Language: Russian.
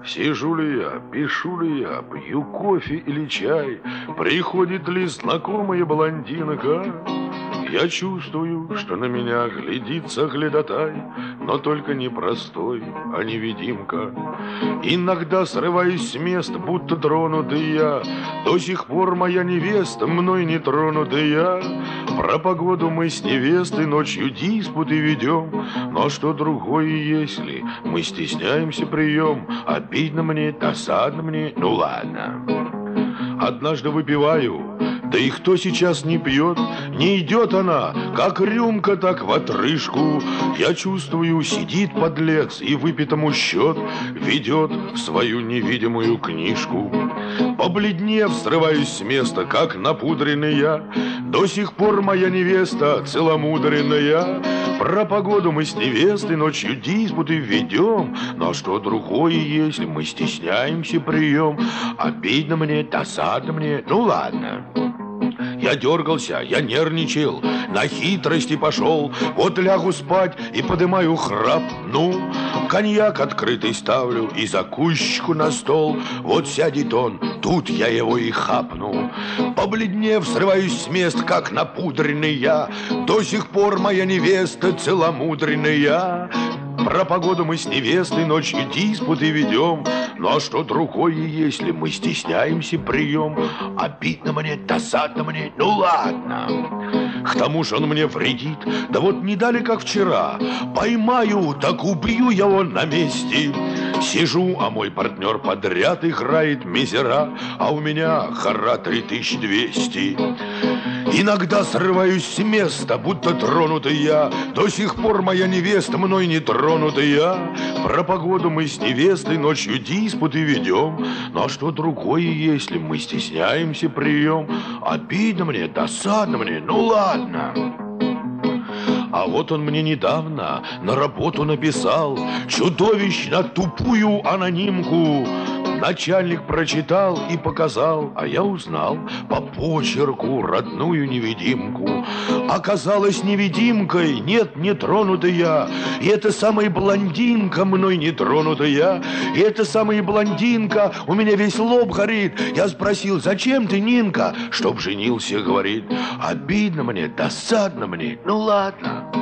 Сижу ли я, пишу ли я, пью кофе или чай, приходит ли знакомая блондинка? Я чувствую, что на меня глядит соглядатай, но только не простой, а невидимка. Иногда срываюсь с места, будто тронутый я. До сих пор моя невеста мной не тронутая. Про погоду мы с невестой ночью диспуты ведем. Но что другое, если мы стесняемся прием? Обидно мне, досадно мне, ну ладно. Однажды выпиваю, да и кто сейчас не пьет? Не идет она, как рюмка, так в отрыжку. Я чувствую, сидит подлец и выпитому счет ведет в свою невидимую книжку. Побледнев, срываюсь с места, как напудренный я. До сих пор моя невеста целомудренная. Про погоду мы с невестой ночью диспуты ведем. Но что другое, если мы стесняемся прием? Обидно мне, досадно мне, ну ладно. Я дергался, я нервничал, на хитрости пошел. Вот лягу спать и подымаю храп. Ну, коньяк открытый ставлю и закусочку на стол. Вот сядет он, тут я его и хапну. Побледнев, срываюсь с мест, как напудренный я. До сих пор моя невеста целомудренная. Про погоду мы с невестой ночью диспуты ведем. Ну а что другое, если мы стесняемся прием? Обидно мне, досадно мне, ну ладно. К тому же он мне вредит, да вот не дали, как вчера. Поймаю, так убью его на месте. Сижу, а мой партнер подряд играет мизера, а у меня хора 3200. Иногда срываюсь с места, будто тронутый я. До сих пор моя невеста мной не тронутая. Про погоду мы с невестой ночью диспуты ведем. Но что другое, если мы стесняемся прием? Обидно мне, досадно мне, ну ладно. А вот он мне недавно на работу написал чудовищно тупую анонимку. Начальник прочитал и показал, а я узнал по почерку родную невидимку. Оказалась невидимкой, нет, не тронутая. И эта самая блондинка мной не тронутая. И эта самая блондинка, у меня весь лоб горит. Я спросил, зачем ты, Нинка? Чтоб женился, говорит. Обидно мне, досадно мне, ну ладно.